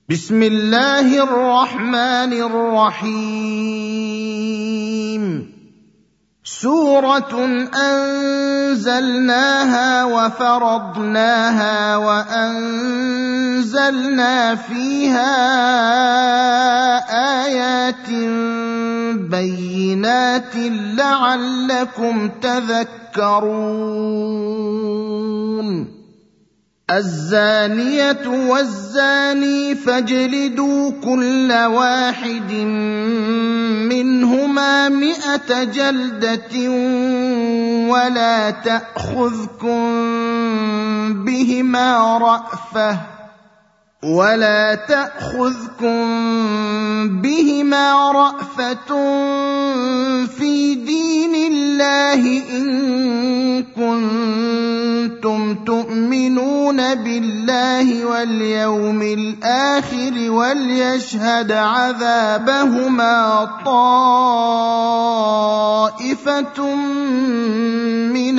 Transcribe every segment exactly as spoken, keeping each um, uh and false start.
بسم الله الرحمن الرحيم. سورة أنزلناها وفرضناها وأنزلنا فيها آيات بينات لعلكم تذكرون. الزانية والزاني فاجلدوا كل واحد منهما مئة جلدة ولا تأخذكم بهما رأفة ولا تأخذكم بهما رأفة في دين الله إن كنتم تؤمنون بالله واليوم الآخر وليشهد عذابهما طائفة من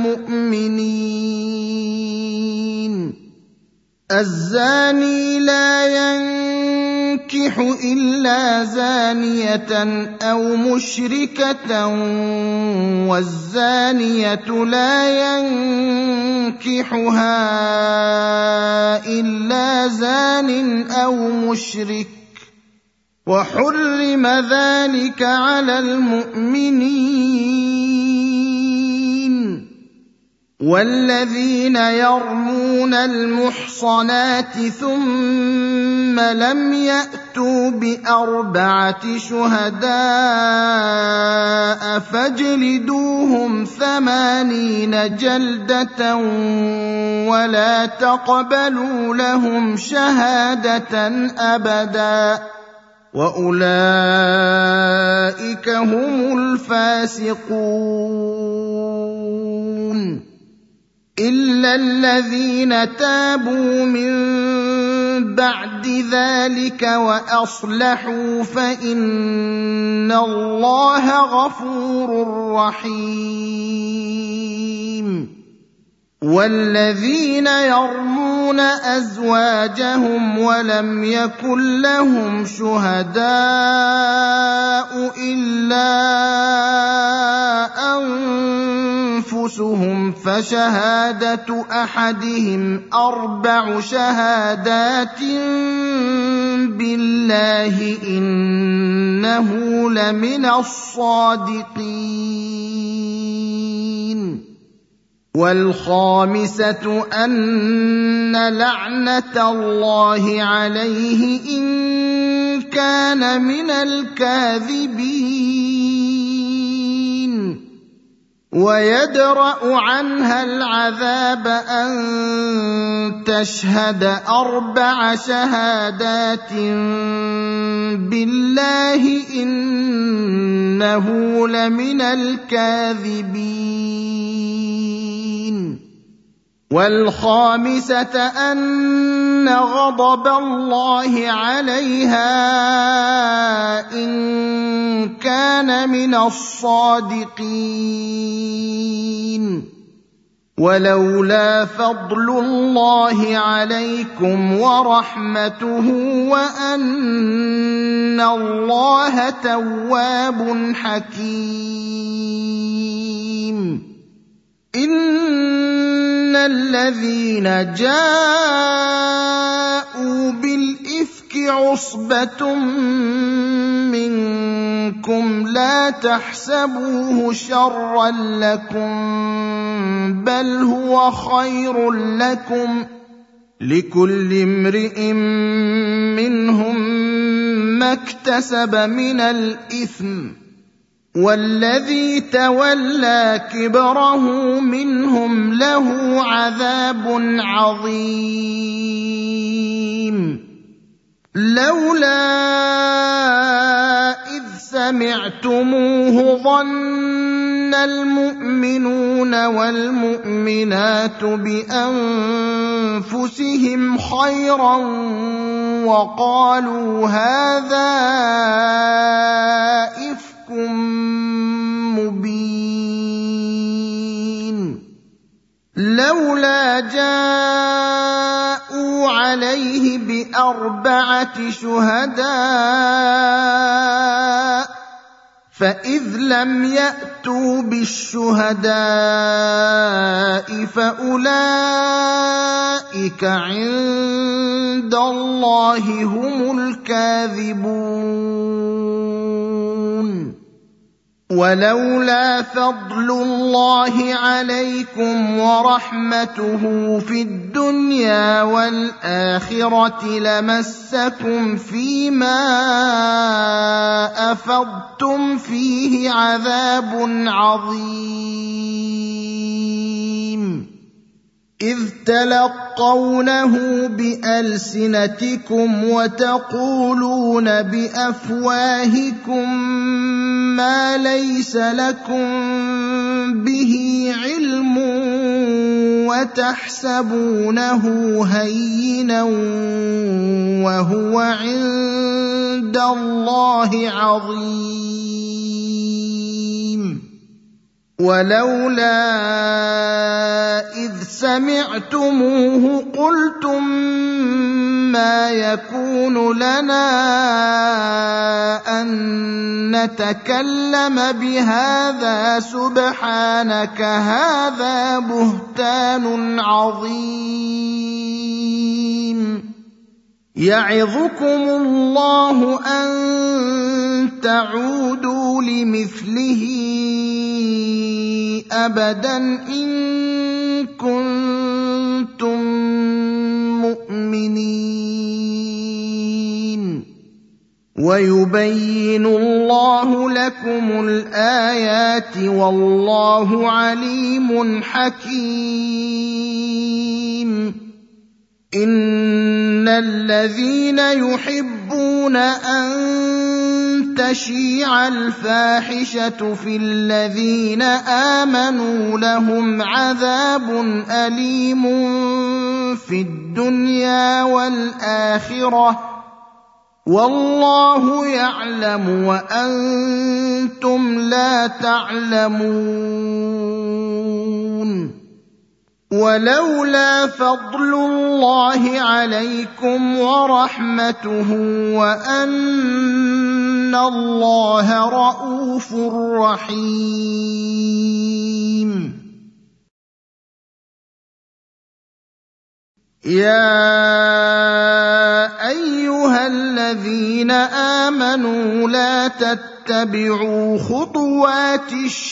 المؤمنين. الزاني لا ينكح إلا زانية أو مشركة والزانية لا ينكحها إلا زان أو مشرك وحرم ذلك على المؤمنين. والذين يرمون المحصنات ثم لم يأتوا بأربعة شهداء فاجلدوهم ثمانين جلدة ولا تقبلوا لهم شهادة أبدا وأولئك هم الفاسقون. إلا الذين تابوا من بعد ذلك وأصلحوا فإن الله غفور رحيم. والذين يرمون أزواجهم ولم يكن لهم شهداء إلا أنفسهم فشهادة أحدهم أربع شهادات بالله إنه لمن الصادقين. والخامسة أن لعنة الله عليه إن كان من الكاذبين. ويدرأ عنها العذاب أن تشهد أربع شهادات بالله إنه لمن الكاذبين. والخامسة أن غضب الله عليها إن كان من الصادقين. ولولا فضل الله عليكم ورحمته وأن الله تواب حكيم. إن الذين جاءوا بالإفك عصبة منكم لا تحسبوه شرا لكم بل هو خير لكم لكل امرئ منهم ما اكتسب من الإثم والذي تولى كبره منهم له عذاب عظيم. لولا إذ سمعتموه ظن المؤمنون والمؤمنات بأنفسهم خيرا وقالوا هذا إفك مبين. لولا جاءوا عليه بأربعة شهداء فإذ لم يأتوا بالشهداء فأولئك عند الله هم الكاذبون ولولا فضل الله عليكم ورحمته في الدنيا والآخرة لمسكم فيما أفضتم فيه عذاب عظيم إذ تلقونه بألسنتكم وتقولون بأفواهكم ما ليس لكم به علم وتحسبونه هينا وهو عند الله عظيم ولولا إذ سمعتموه قلتم ما يكون لنا أن نتكلم بهذا سبحانك هذا بهتان عظيم يعظكم الله أن تعودوا لمثله أبدا إن كنتم مؤمنين ويبين الله لكم الآيات والله عليم حكيم إن الذين يحبون أن تشيع الفاحشة في الذين آمنوا لهم عذاب أليم في الدنيا والآخرة والله يعلم وأنتم لا تعلمون ولولا فضل الله عليكم ورحمته وأن الله رءوف رحيم يا أيها الذين آمنوا لا تتبعوا خطوات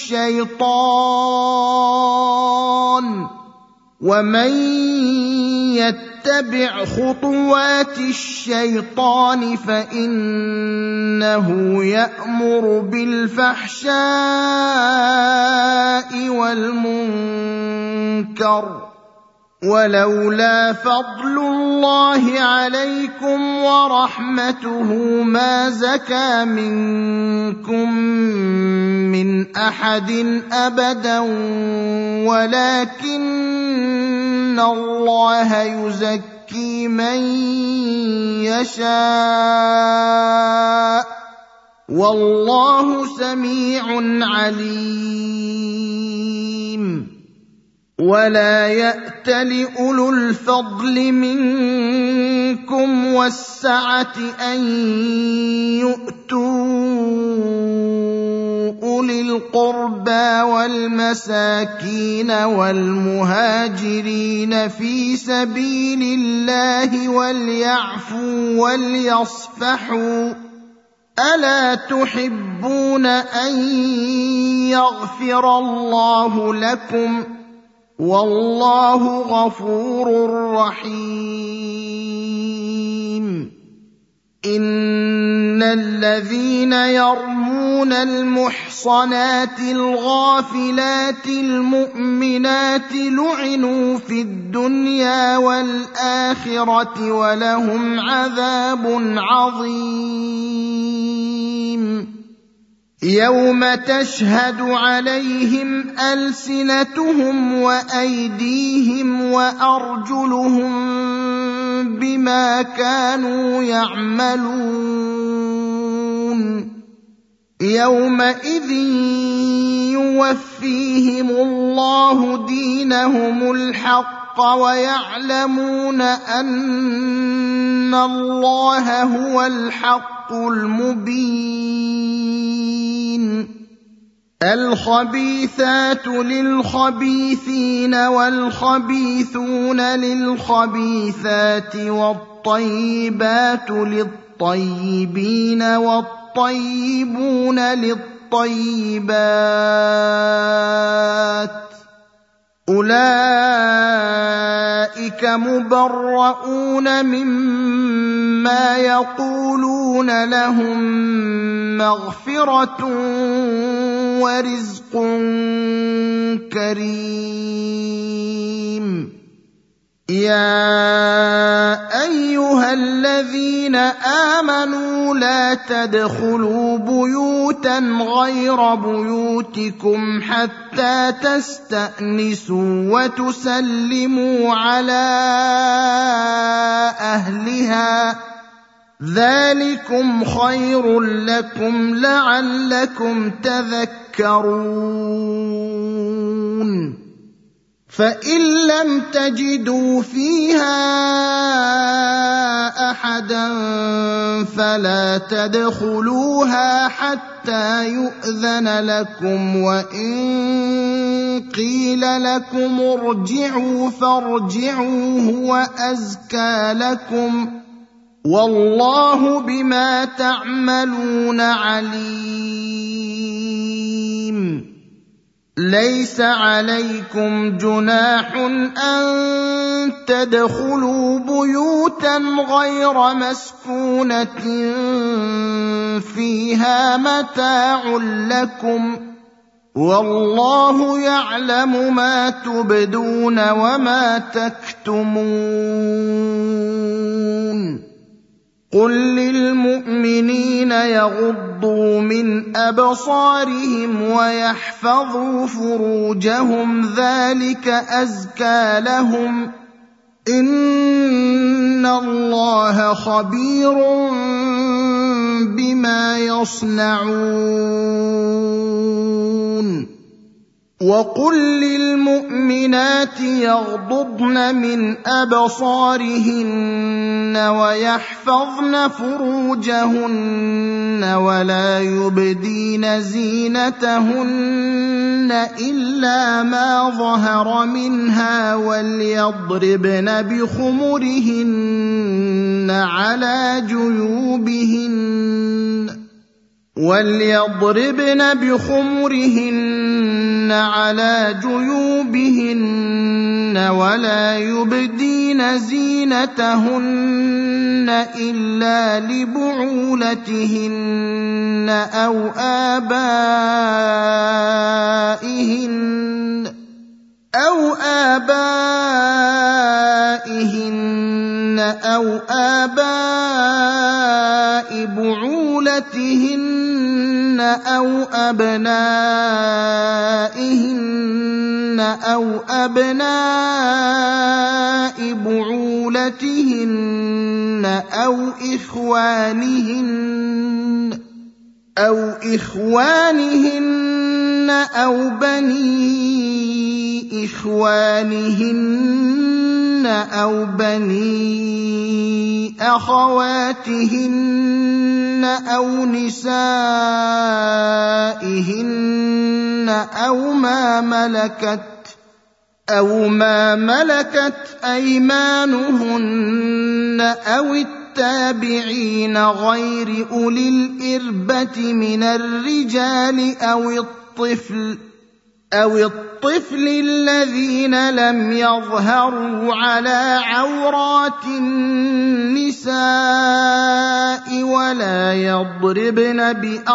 الشيطان ومن يتبع خطوات الشيطان فإنه يأمر بالفحشاء والمنكر ولولا فضل الله عليكم ورحمته ما زكى منكم من أحد أبدا ولكن الله يزكي من يشاء والله سميع عليم ولا يأتل أولو الفضل منكم والسعة أن يؤتوا أولي القربى والمساكين والمهاجرين في سبيل الله وليعفوا وليصفحوا ألا تحبون أن يغفر الله لكم والله غفور رحيم إن الذين يرمون المحصنات الغافلات المؤمنات لعنوا في الدنيا والآخرة ولهم عذاب عظيم يوم تشهد عليهم ألسنتهم وأيديهم وأرجلهم بما كانوا يعملون يومئذ يوفيهم الله دينهم الحق الحق ويعلمون أن الله هو الحق المبين. الخبيثات للخبيثين والخبيثون للخبيثات والطيبات للطيبين والطيبون للطيبات، أولئك مبرؤون مما يقولون، لهم مغفرة ورزق كريم. يا أيها الذين آمنوا لا تدخلوا بيوتا غير بيوتكم حتى تستأنسوا وتسلموا على أهلها، ذلكم خير لكم لعلكم تذكرون. فإن لم تجدوا فيها أحدا فلا تدخلوها حتى يؤذن لكم، وإن قيل لكم ارجعوا فارجعوا هو أزكى لكم، والله بما تعملون عليم. ليس عليكم جناح أن تدخلوا بيوتا غير مسكونة فيها متاع لكم، والله يعلم ما تبدون وما تكتمون. قل للمؤمنين يغضوا من أبصارهم ويحفظوا فروجهم، ذلك أزكى لهم، إن الله خبير بما يصنعون. وقل للمؤمنات يغضضن من أبصارهن ويحفظن فروجهن ولا يبدين زينتهن إلا ما ظهر منها، وليضربن بخمرهن على جيوبهن وليضربن بخمرهن على جيوبهن ولا يبدين زينتهن إلا لبعولتهن أو آبائهن أو آبائهن أو آباء بعولتهن أو أبنائهن أو أبناء بعولتهن أو إخوانهن أو إخوانهن أو بني إخوانهن أو بني أخواتهن أو نسائهن أو ما ملكت أو ما ملكت أيمانهن أو التابعين غير أولي الإربة من الرجال أو الطفل أو الطفل الذين لم يظهروا على عورات النساء، ولا يضربن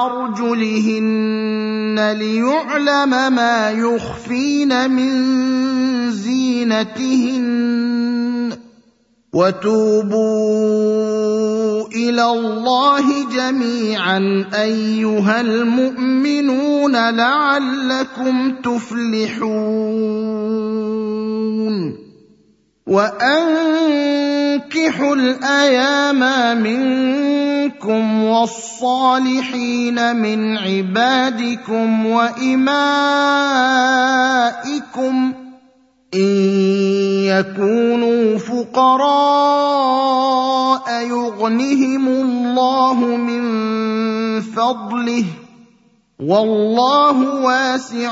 بأرجلهن ليعلم ما يخفين من زينتهن. وتوبوا إلى الله جميعا أيها المؤمنون لعلكم تفلحون. وأنكحوا الأيام منكم والصالحين من عبادكم وإمائكم إن يكونوا فقراء يغنهم الله من فضله والله واسع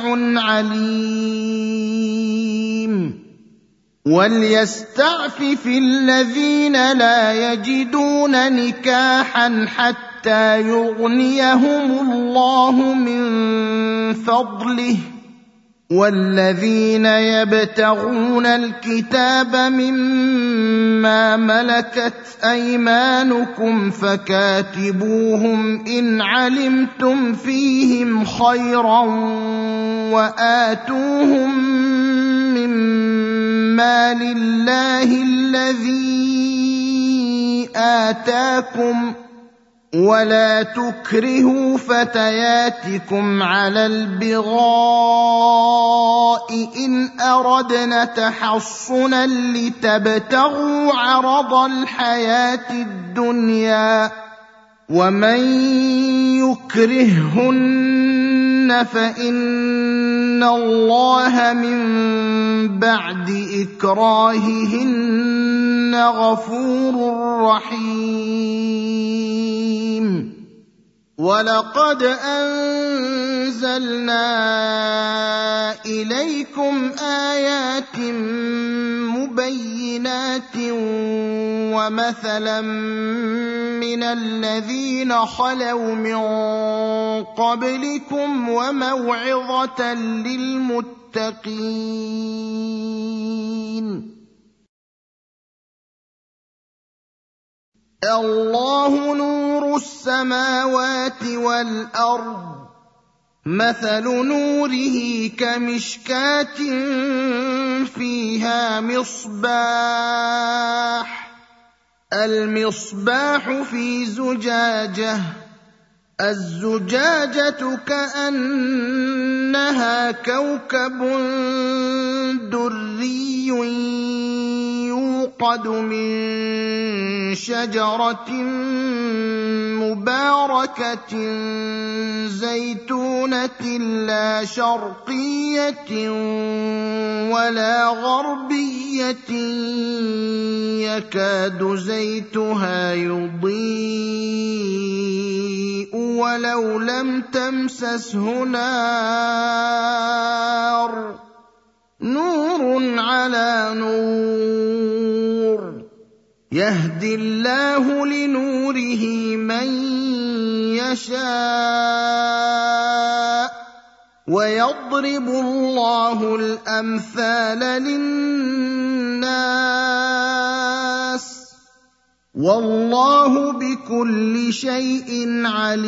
عليم وليستعفف الذين لا يجدون نكاحا حتى يغنيهم الله من فضله والذين يبتغون الكتاب مما ملكت أيمانكم فكاتبوهم إن علمتم فيهم خيرا وآتوهم مما لله الذي آتاكم ولا تكرهوا فتياتكم على البغاء إن أردنا تحصنا لتبتغوا عرض الحياة الدنيا ومن يكرههن فإن الله من بعد إكراههن غفور رحيم ولقد أنزلنا إليكم آيات مبينات ومثلا من الذين خلوا من قبلكم وموعظة للمتقين الله نور السماوات والأرض مثل نوره كمشكاة فيها مصباح المصباح في زجاجة الزجاجة كأنها كوكب دري يوقد من شجرة مباركة زيتونة لا شرقية ولا غربية يكاد زيتها يضيء ولو لم تمسسه نار نور على نور يهدي الله لنوره من يشاء ويضرب الله الأمثال للناس والله بكل شيء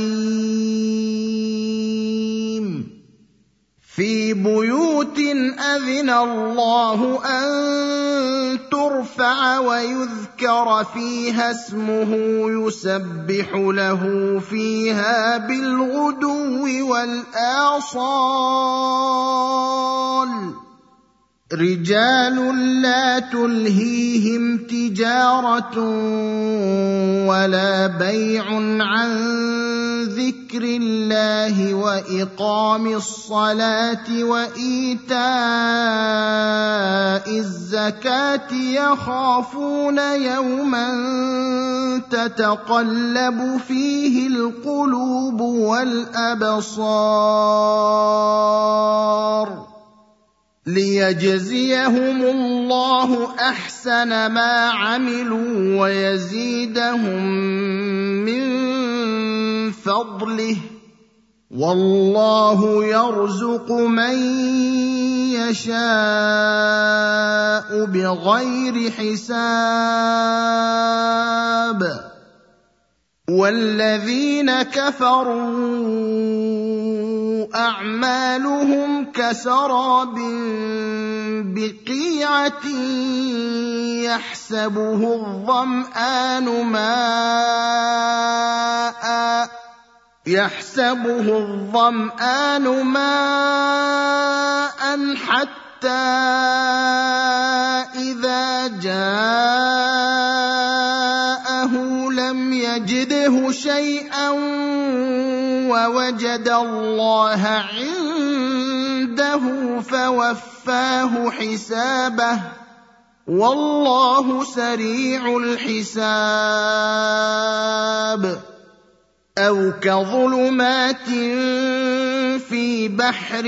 عليم في بيوت أذن الله أن ترفع ويذكر فيها اسمه يسبح له فيها بالغدو والآصال رجال لا تلهيهم تجارة ولا بيع عن ذكر الله وإقام الصلاة وإيتاء الزكاة يخافون يوما تتقلب فيه القلوب والأبصار ليجزيهم الله أحسن ما عملوا ويزيدهم من فضله والله يرزق من يشاء بغير حساب والذين كفروا أعمالهم كسراب بقيعة يحسبه الظمآن ماءً يحسبه الظمآن ماءً حتى إذا جاءه لم يجده شيئا ووجد الله عنده عنده فوفاه حسابه والله سريع الحساب أو كظلمات في بحر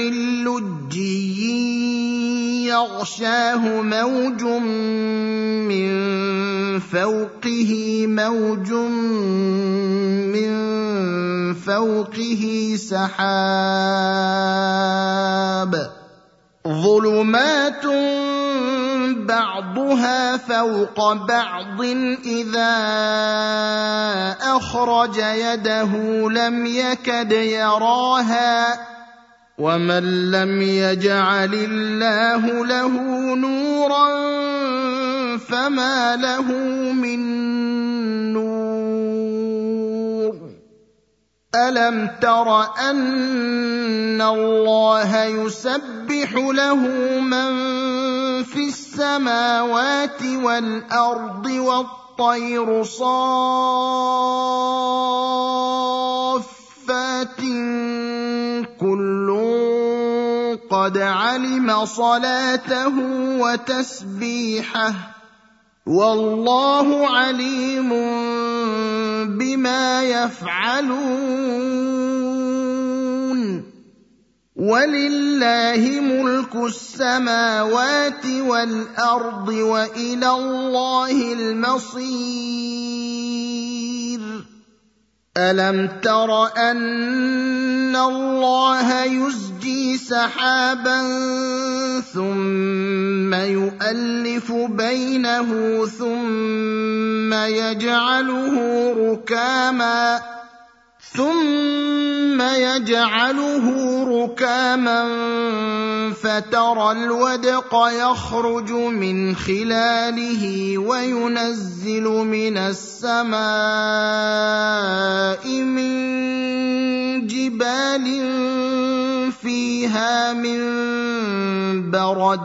لجي يغشاه موج من فوقه موج من فوقه سحاب ظلمات بعضها فوق بعض إذا أخرج يده لم يكد يراها ومن لم يجعل الله له نورا فما له من نور ألم تر أن الله يسبح له من في السماوات والأرض والطير صافات كل قد علم صلاته وتسبيحه والله عليم بما يفعلون ولله ملك السماوات والأرض وإلى الله المصير ألم تر أن الله يزجي سحابا ثم يؤلف بينه ثم يجعله ركاما ثم يجعله ركاما فترى الودق يخرج من خلاله وينزل من السماء من جبال فيها من برد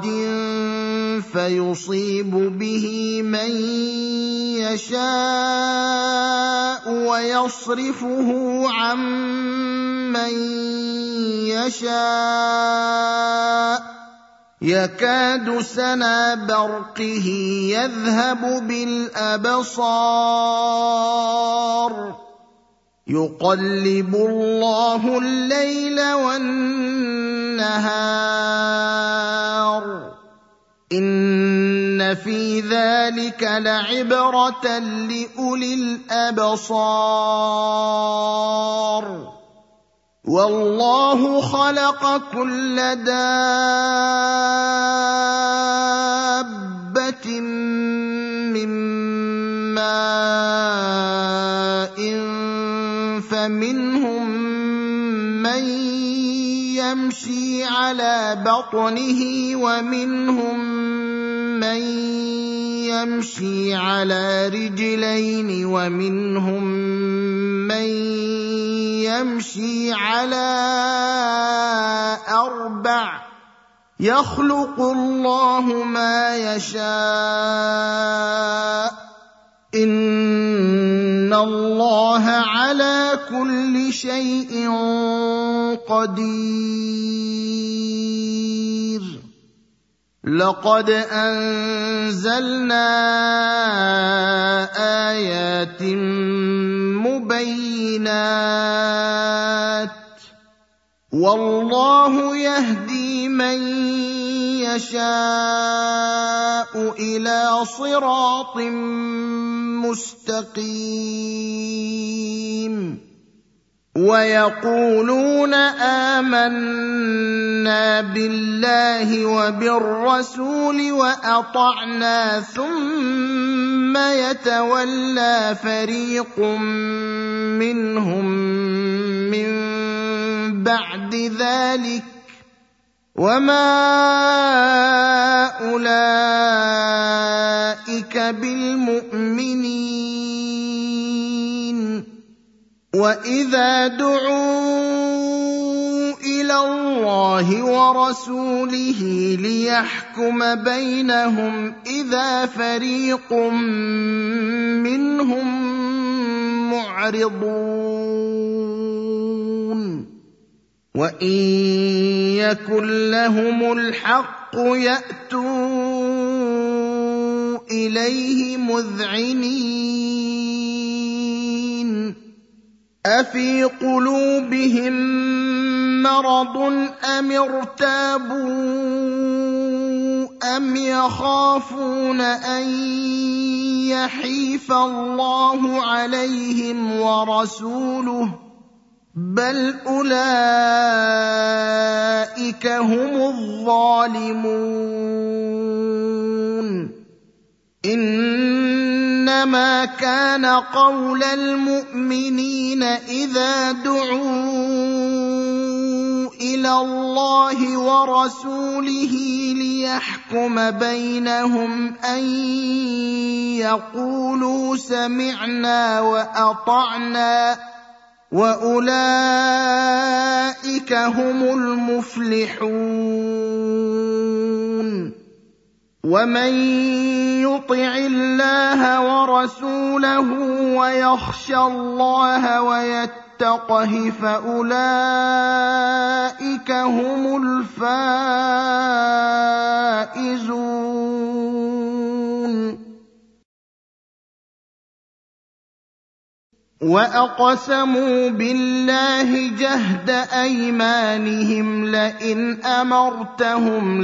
فيصيب به من يشاء ويصرفه عن من يشاء يكاد سنا برقه يذهب بالأبصار يقلب الله الليل والنهار إن في ذلك لعبرة لأولي الأبصار والله خلق كل دابة من ماء فمنهم من يمشي على بطنه ومنهم من يمشي على رجلين ومنهم من يمشي على أربع يخلق الله ما يشاء إن الله على كل شيء قدير لقد أنزلنا آيات مبينات والله يهدي من يشاء إلى صراط مستقيم ويقولون آمنا بالله وبالرسول وأطعنا ثم يتولى فريق منهم من بعد ذلك وما أولئك بالمؤمنين وإذا دعوا إلى الله ورسوله ليحكم بينهم إذا فريق منهم معرضون وإن يكن لهم الحق يأتوا إليه مذعنين أفي قلوبهم مرض أم ارتابوا أم يخافون أن يحيف الله عليهم ورسوله بل أولئك هم الظالمون إنما كان قول المؤمنين إذا دعوا إلى الله ورسوله ليحكم بينهم أن يقولوا سمعنا وأطعنا وأولئك هم المفلحون ومن يطع الله ورسوله ويخشى الله ويتقه فأولئك هم الفائزون وأقسموا بالله جهد أيمانهم لئن أمرتهم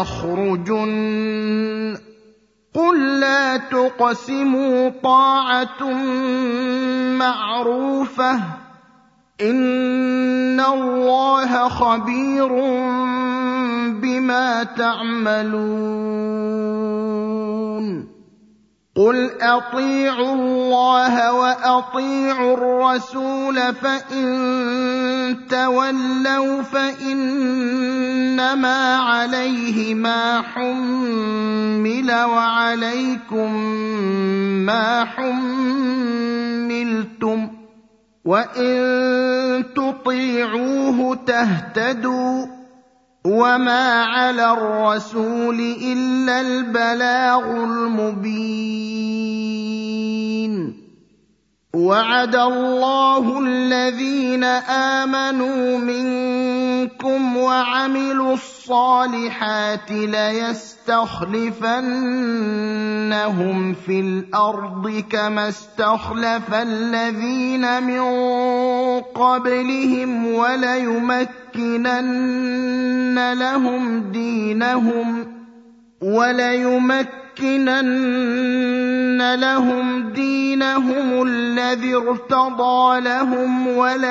ليخرجن قل لا تقسموا طاعة معروفة إن الله خبير بما تعملون قل أطيعوا الله وأطيعوا الرسول فإن تولوا فإنما عليه ما حمل وعليكم ما حملتم وإن تطيعوه تهتدوا وما على الرسول إلا البلاغ المبين وعد الله الذين آمنوا منكم وعملوا الصالحات ليستخلفنهم في الأرض كما استخلف الذين من قبلهم وليمكنن لهم دينهم وليمكنن لهم دينهم الذي ارتضى لهم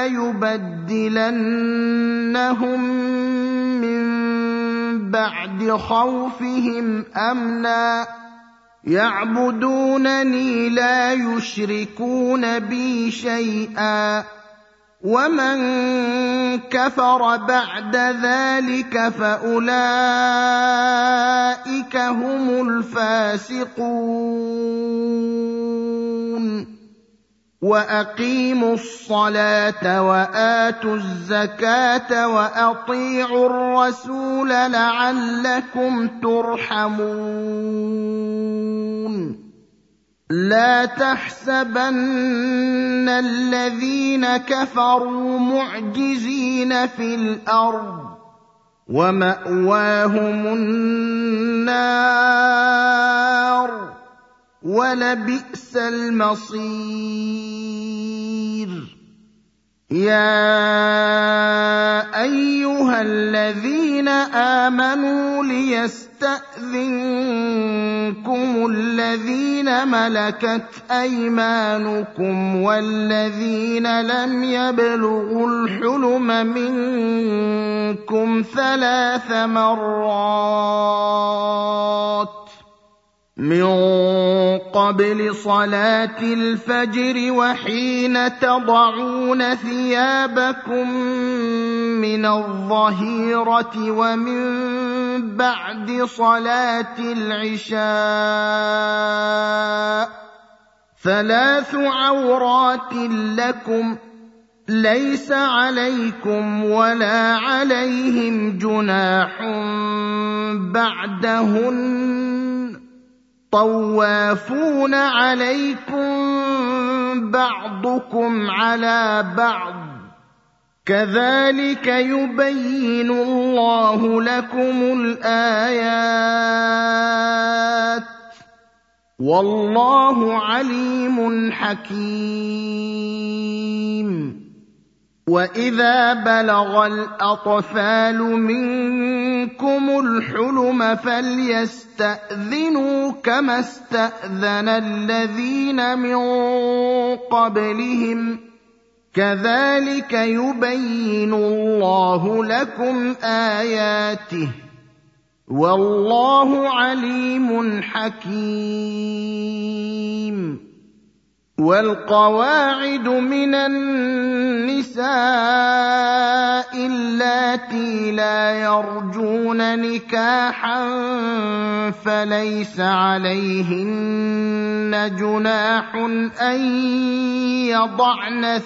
وليبدلنهم من بعد خوفهم أمنا يعبدونني لا يشركون بي شيئا ومن كفر بعد ذلك فأولئك هم الفاسقون وأقيموا الصلاة وآتوا الزكاة وأطيعوا الرسول لعلكم ترحمون لا تحسبن الذين كفروا معجزين في الأرض ومأواهم النار ولبئس المصير يا أيها الذين آمنوا ليستأذنكم الذين ملكت أيمانكم والذين لم يبلغوا الحلم منكم ثلاث مرات من قبل صلاة الفجر وحين تضعون ثيابكم من الظهيرة ومن بعد صلاة العشاء ثلاث عورات لكم ليس عليكم ولا عليهم جناح بعدهن طوافون عليكم بعضكم على بعض كذلك يبين الله لكم الآيات والله عليم حكيم. وإذا بلغ الأطفال منكم الحلم فليستأذنوا كما استأذن الذين من قبلهم كذلك يبين الله لكم آياته والله عليم حكيم. والقواعد من النساء اللاتي لا يرجون نكاحا فليس عليهن جناح أن يضعن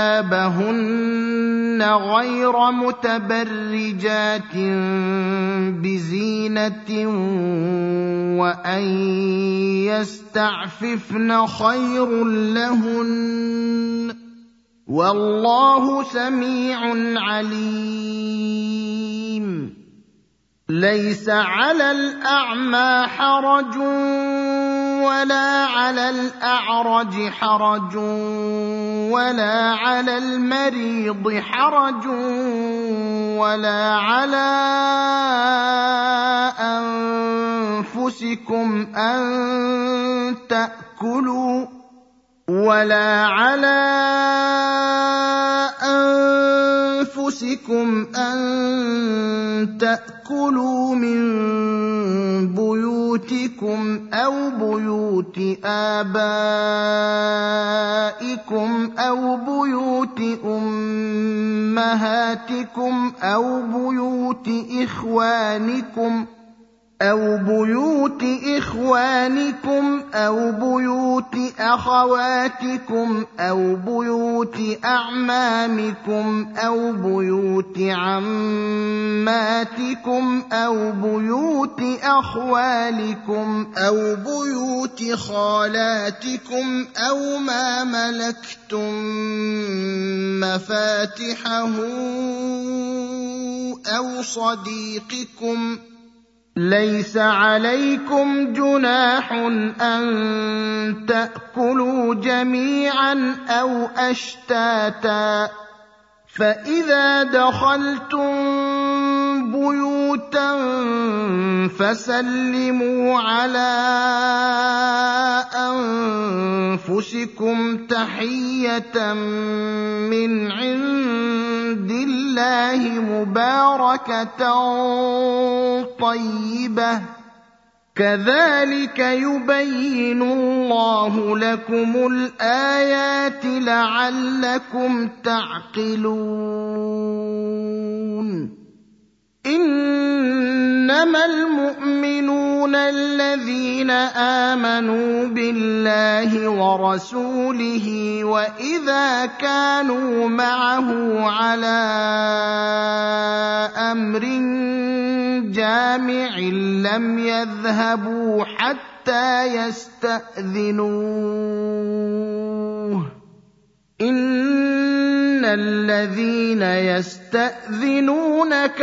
ثيابهن غير متبرجات بزينة وأن يستعففن خير لهن والله سميع عليم. ليس على الأعمى حرج ولا على الأعرج حرج ولا على المريض حرج ولا على أنفسكم أن تأكلوا ولا على أنفسكم أن تأكلوا من بيوتكم أو بيوت آبائكم أو بيوت أمهاتكم أو بيوت إخوانكم أو بيوت إخوانكم أو بيوت أخواتكم أو بيوت أعمامكم أو بيوت عماتكم أو بيوت أخوالكم أو بيوت خالاتكم أو ما ملكتم مفاتحه أو صديقكم. ليس عليكم جناح أن تأكلوا جميعا أو أشتاتا فإذا دخلتم بيوتا فسلموا على أنفسكم تحية من عند الله مباركة طيبة كذلك يبين الله لكم الآيات لعلكم تعقلون. إنما المؤمنون الذين آمنوا بالله ورسوله وإذا كانوا معه على أمر جامع لم يذهبوا حتى يستأذنوه. إن الذين يستأذنونك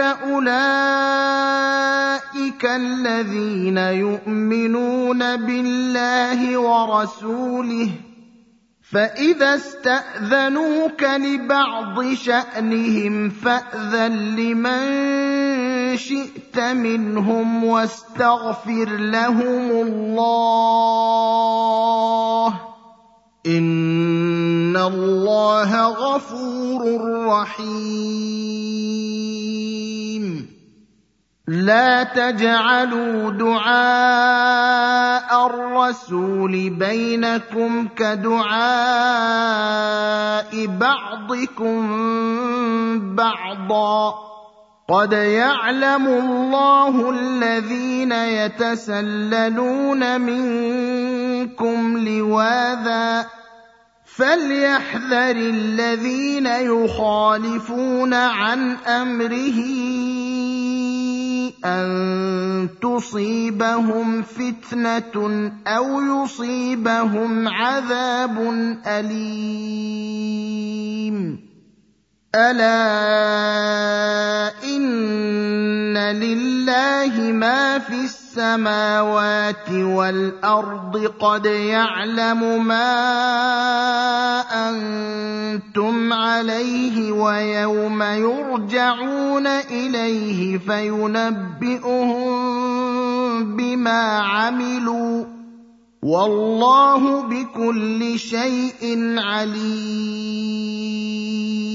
أولئك الذين يؤمنون بالله ورسوله فإذا استأذنوك لبعض شأنهم فأذن لمن شئت منهم واستغفر لهم الله إن الله غفور رحيم. لا تجعلوا دعاء الرسول بينكم كدعاء بعضكم بعضا قد يعلم الله الذين يتسللون منكم لواذا فليحذر الذين يخالفون عن أمره أن تصيبهم فتنة أو يصيبهم عذاب أليم. ألا إن لله ما في السماوات والأرض قد يعلم ما أنتم عليه ويوم يرجعون إليه فينبئهم بما عملوا والله بكل شيء عليم.